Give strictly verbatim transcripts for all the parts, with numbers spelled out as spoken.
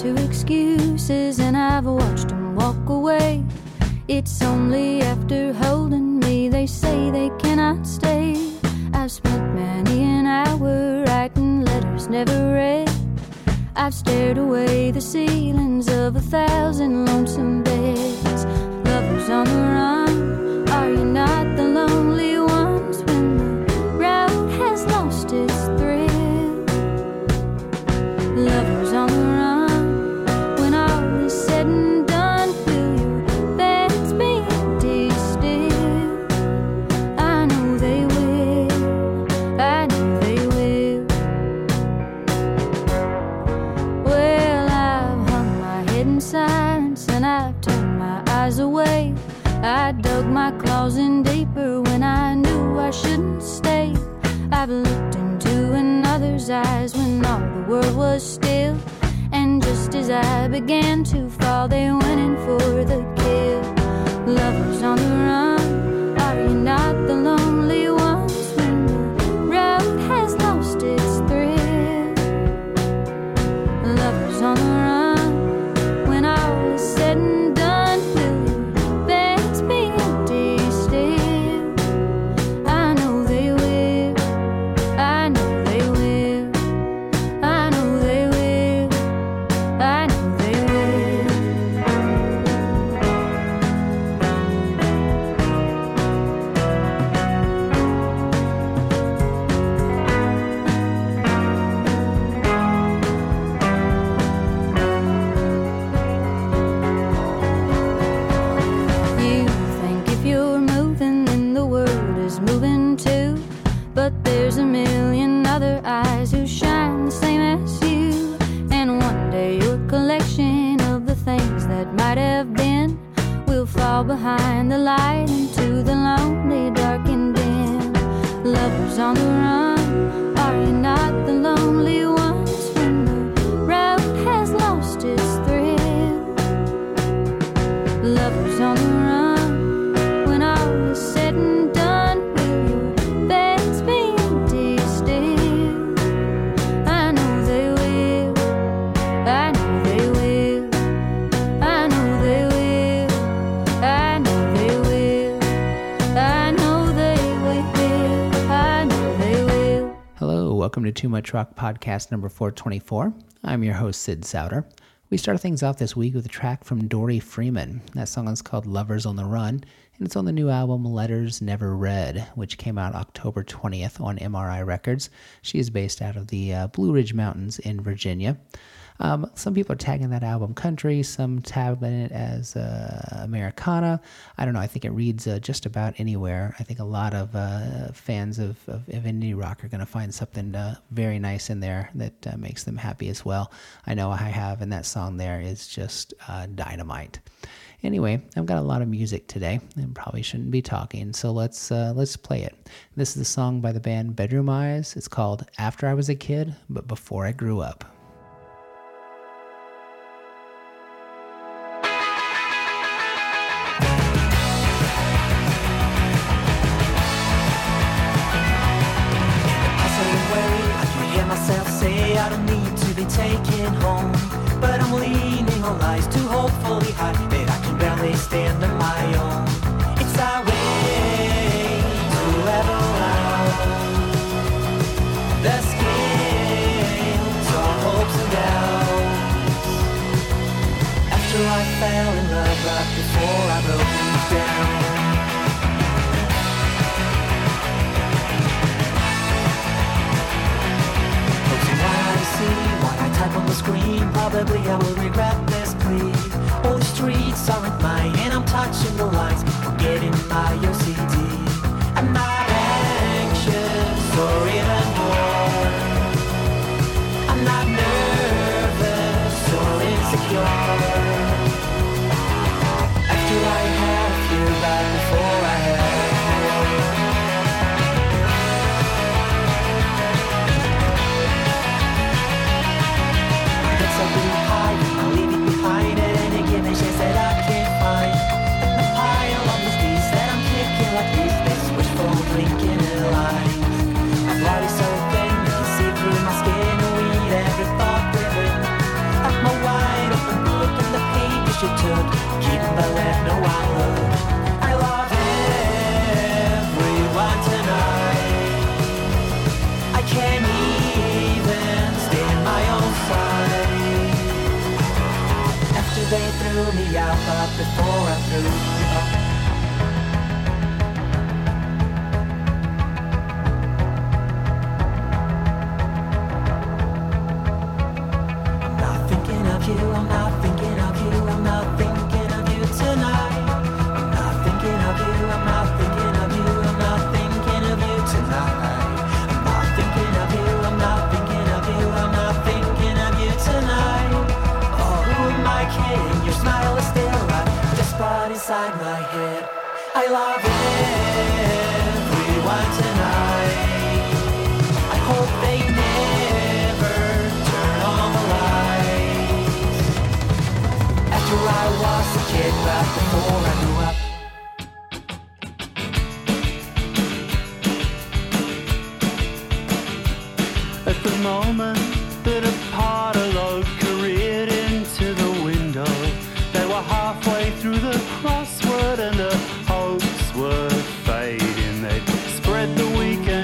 to excuses and I've watched them walk away. It's only after holding me they say they cannot stay. I've spent many an hour writing letters never read. I've stared away the ceilings of a thousand lonesome beds. Lovers on the run, are you not the lonely ones when the road has lost its thrill? Lovers on the run, when all is said and done, will your beds be empty still? I know they will, I know they will. Well, I've hung my head in silence and I've turned my eyes away. I dug my claws in deeper when I knew I shouldn't stay. I've looked into another's eyes when all the world was still, and just as I began to fall, they went in for the kill. Lovers on the run, are you not the lonely ones when the road has lost its thrill? Lovers on the run, when all is said and done, will your beds be empty still? I know they will, I know they will, I know they will, I know they will. You think if you're moving, then the world is moving too. But there's a million other eyes who shine the same as you. And one day your collection of the things that might have been will fall behind the light into the lonely, dark and dim. Lovers on the run, are you not the lonely ones when the road has lost its thrill? Lovers on the run, when all is said and done, will your beds be empty still? I know they will, I know they will, I know they will, I know they will, I know they will, I know they will. Hello, welcome to Too Much Rock Podcast number four twenty-four. I'm your host, Sid Souter. We start things off this week with a track from Dory Freeman. That song is called Lovers on the Run, and it's on the new album Letters Never Read, which came out October twentieth on M R I Records. She is based out of the uh, Blue Ridge Mountains in Virginia. Um, some people are tagging that album country, some tagging it as uh, Americana. I don't know, I think it reads uh, just about anywhere. I think a lot of uh, fans of, of, of indie rock are going to find something uh, very nice in there that uh, makes them happy as well. I know I have, and that song there is just uh, dynamite. Anyway, I've got a lot of music today and probably shouldn't be talking, so let's uh, let's play it. This is the song by the band Bedroom Eyes. It's called After I Was a Kid, But Before I Grew Up. I don't need to be taken home, but I'm leaning on lies too hopefully high that I can barely stand on my own. It's our way to level out the scales of hopes and doubts. After I fell in love, but before I broke down. What I type on the screen, probably I will regret this plea. All the streets aren't mine, and I'm touching the lines, forgetting my O C D. I'm not anxious or even bored. I'm not nervous or insecure. After I had a few, but before I had more. I get so high. I love everyone tonight. I hope they never turn on the lights. After I was a kid, but before I grew up. At the moment that a parter load careered into the window, they were halfway through the crossword and the hopes were fading. They'd spread the weekend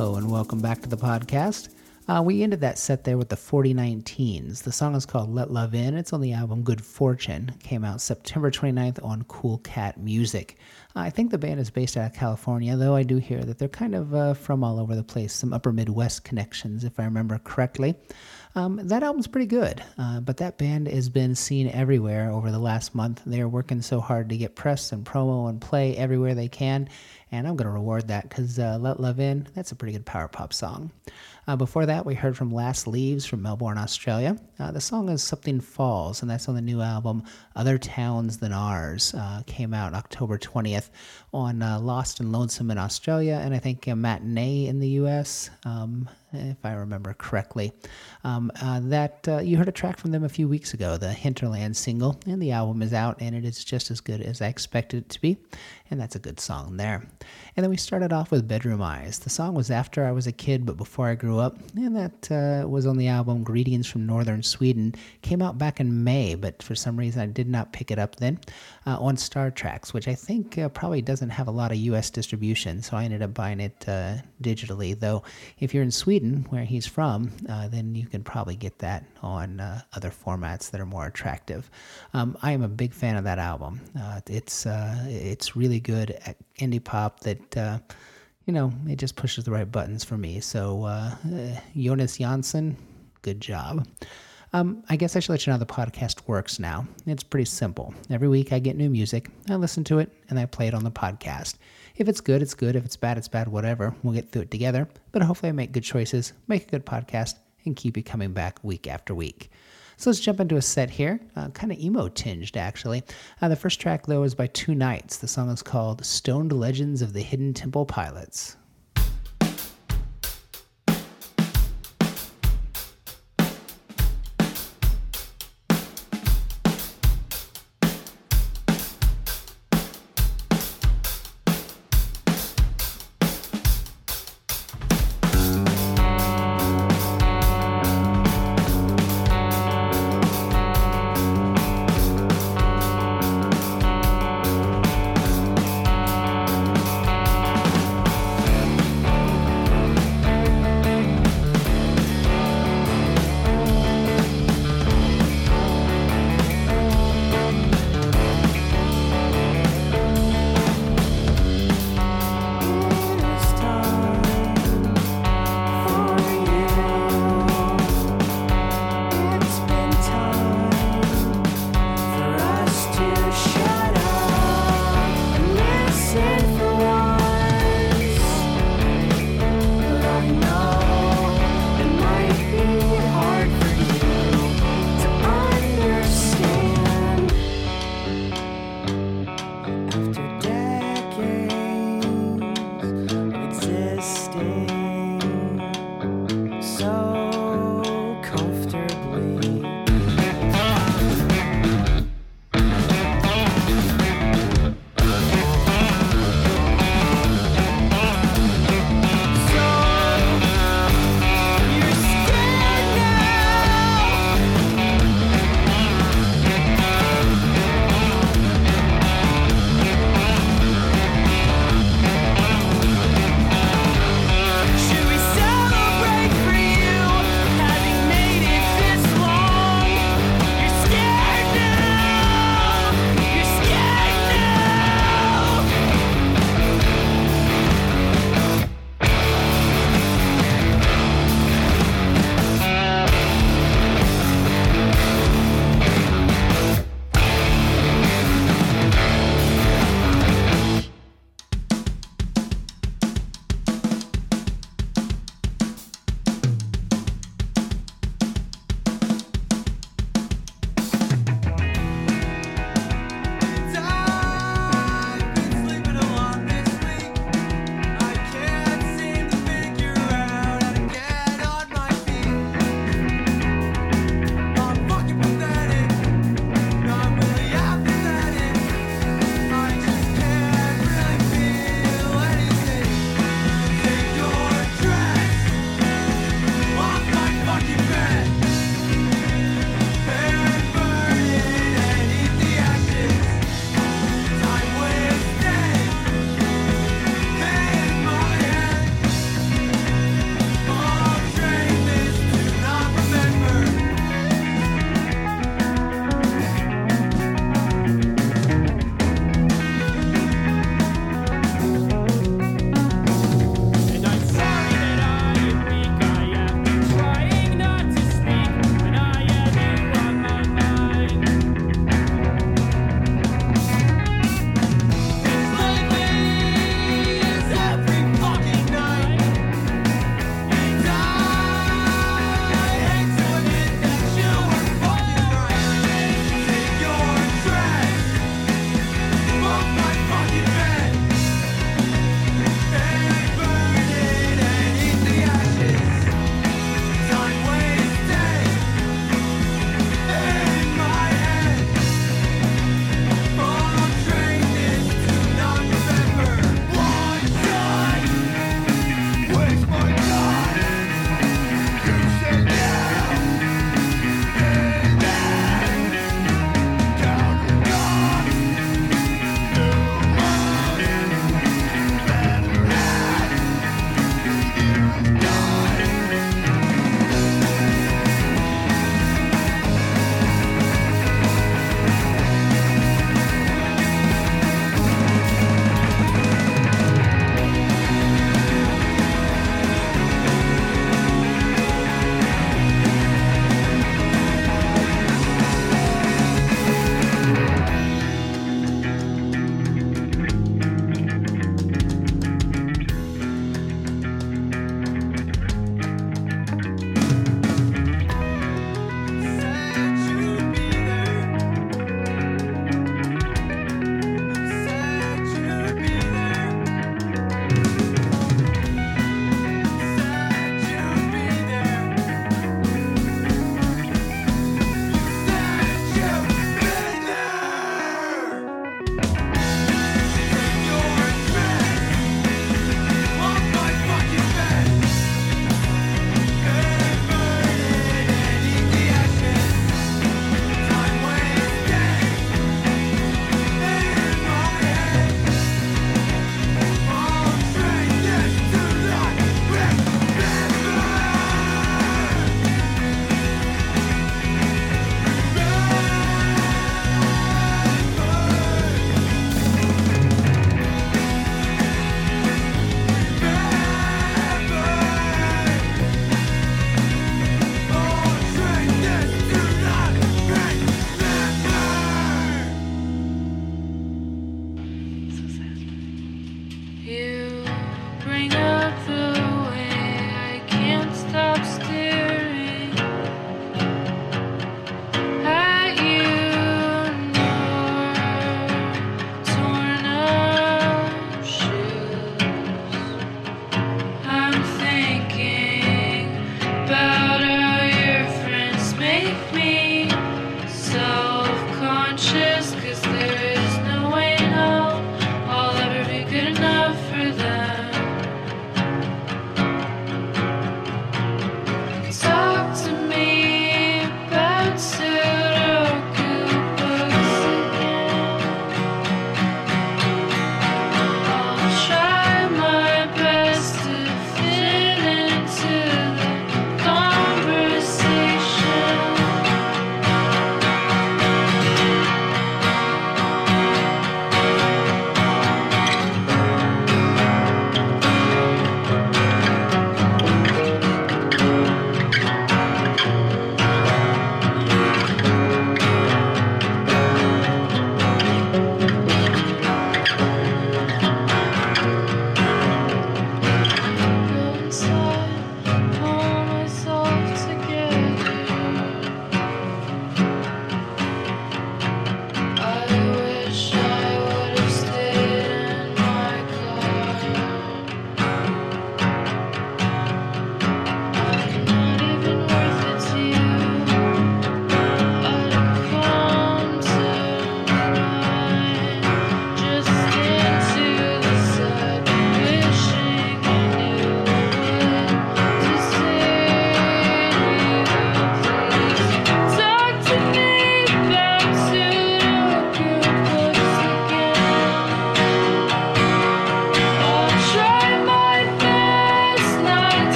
Hello and welcome back to the podcast. Uh, we ended that set there with the forty nineteens. The song is called Let Love In. It's on the album Good Fortune. It came out September twenty-ninth on Cool Cat Music. Uh, I think the band is based out of California, though I do hear that they're kind of uh, from all over the place. Some upper Midwest connections, if I remember correctly. Um, that album's pretty good, uh, but that band has been seen everywhere over the last month. They're working so hard to get press and promo and play everywhere they can, and I'm going to reward that because uh, Let Love In, that's a pretty good power pop song. Uh, before that, we heard from Last Leaves from Melbourne, Australia. Uh, the song is Something Falls, and that's on the new album Other Towns Than Ours. Uh, came out October twentieth on uh, Lost and Lonesome in Australia, and I think a Matinee in the U S, um, if I remember correctly. Um, uh, that uh, you heard a track from them a few weeks ago, the Hinterland single, and the album is out, and it is just as good as I expected it to be, and that's a good song there. And then we started off with Bedroom Eyes. The song was after I was a kid, but before I grew up, and that uh, was on the album Greetings from Northern Sweden. Came out back in May, but for some reason I did not pick it up then, uh, on Star Tracks, which I think uh, probably doesn't have a lot of U S distribution, so I ended up buying it uh, digitally, though if you're in Sweden, where he's from, uh, then you can probably get that on uh, other formats that are more attractive. Um, I am a big fan of that album. Uh, it's uh, it's really good indie pop that, uh, you know, it just pushes the right buttons for me. So uh, uh, Jonas Jansson, good job. Um, I guess I should let you know how the podcast works now. It's pretty simple. Every week I get new music, I listen to it, and I play it on the podcast. If it's good, it's good. If it's bad, it's bad, whatever. We'll get through it together. But hopefully I make good choices, make a good podcast, and keep you coming back week after week. So let's jump into a set here. Uh, kind of emo-tinged, actually. Uh, the first track, though, is by Two Nights. The song is called Stoned Legends of the Hidden Temple Pilots.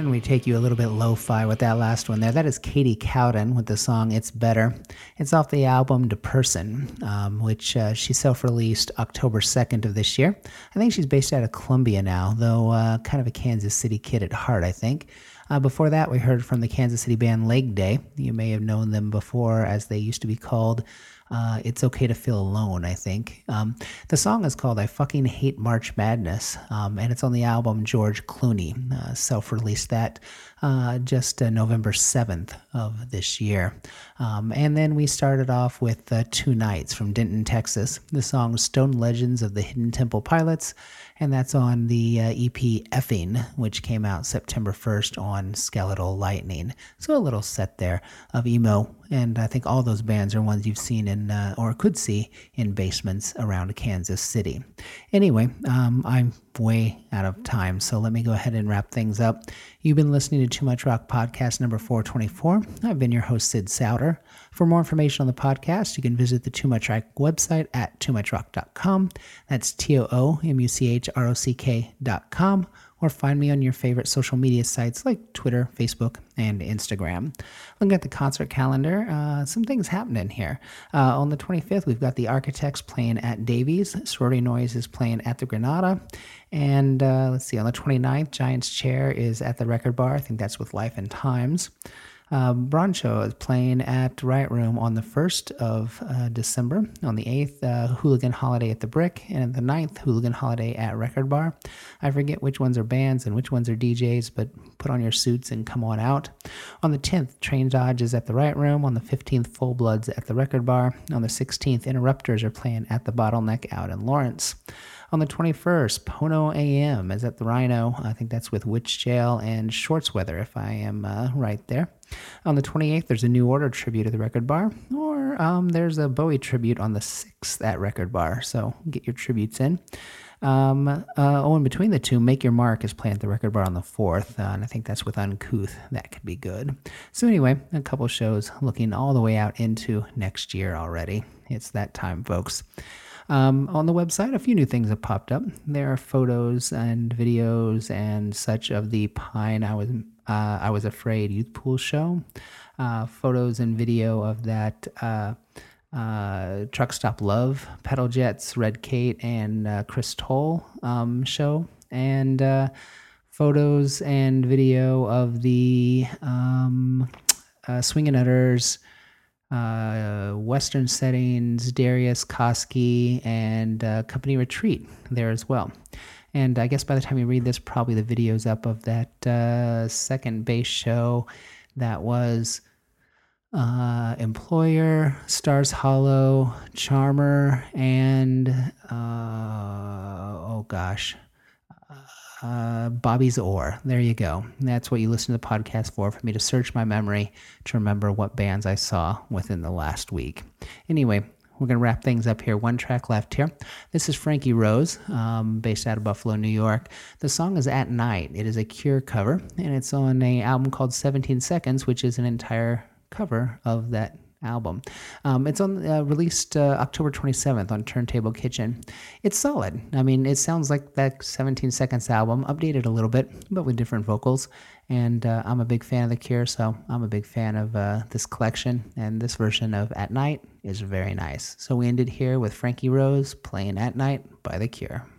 And we take you a little bit lo-fi with that last one there. That is Katie Cowden with the song It's Better. It's off the album To Person, um, which uh, she self-released October second of this year. I think she's based out of Columbia now, though uh, kind of a Kansas City kid at heart, I think. Uh, before that, we heard from the Kansas City band Leg Day. You may have known them before as they used to be called Uh, It's Okay to Feel Alone, I think. Um, the song is called I Fucking Hate March Madness, um, and it's on the album George Clooney. Uh, self-released that uh, just uh, November seventh of this year. Um, and then we started off with uh, Two Nights from Denton, Texas. The song Stone Legends of the Hidden Temple Pilots, and that's on the uh, E P Effing, which came out September first on Skeletal Lightning. So a little set there of emo, and I think all those bands are ones you've seen in, uh, or could see in basements around Kansas City. Anyway, um, I'm way out of time, so let me go ahead and wrap things up. You've been listening to Too Much Rock Podcast number four twenty-four. I've been your host, Sid Souter. For more information on the podcast, you can visit the Too Much Rock website at too much rock dot com. That's T O O M U C H R O C K dot com. Or find me on your favorite social media sites like Twitter, Facebook, and Instagram. Looking at the concert calendar, uh, some things happening here. Uh, on the twenty-fifth, we've got the Architects playing at Davies. Sorority Noise is playing at the Granada. And uh, let's see, on the twenty-ninth, Giant's Chair is at the Record Bar. I think that's with Life and Times. Uh, Broncho is playing at Right Room on the first of uh, December. On the eighth, uh, Hooligan Holiday at the Brick. And the ninth, Hooligan Holiday at Record Bar. I forget which ones are bands and which ones are D Js, but put on your suits and come on out. On the tenth, Train Dodge is at the Right Room. On the fifteenth, Full Bloods at the Record Bar. On the sixteenth, Interrupters are playing at the Bottleneck out in Lawrence. On the twenty-first, Pono A M is at the Rhino. I think that's with Witch Jail and Shorts Weather, if I am uh, right there. On the twenty-eighth, there's a New Order tribute at the Record Bar, or um, there's a Bowie tribute on the sixth at Record Bar, so get your tributes in. Um, uh, oh, in between the two, Make Your Mark is playing at the Record Bar on the fourth, uh, and I think that's with Uncouth. That could be good. So anyway, a couple shows looking all the way out into next year already. It's that time, folks. Um, on the website, a few new things have popped up. There are photos and videos and such of the Pine I Was uh, I Was Afraid Youth Pool show. Uh, photos and video of that uh, uh, Truck Stop Love, Pedal Jets, Red Kate, and uh, Chris Toll um, show. And uh, photos and video of the um, uh, Swingin' Utters, Uh, Western Settings, Darius Koski, and uh, Company Retreat there as well. And I guess by the time you read this, probably the video's up of that uh, second bass show that was uh, Employer, Stars Hollow, Charmer, and uh, oh gosh, Uh, Bobby's Oar. There you go. That's what you listen to the podcast for, for me to search my memory to remember what bands I saw within the last week. Anyway, we're going to wrap things up here. One track left here. This is Frankie Rose, um, based out of Buffalo, New York. The song is At Night. It is a Cure cover, and it's on an album called seventeen seconds, which is an entire cover of that album. Um, it's on uh, released uh, October twenty-seventh on Turntable Kitchen. It's solid. I mean, it sounds like that seventeen seconds album, updated a little bit, but with different vocals. And uh, I'm a big fan of The Cure, so I'm a big fan of uh, this collection. And this version of At Night is very nice. So we ended here with Frankie Rose playing At Night by The Cure.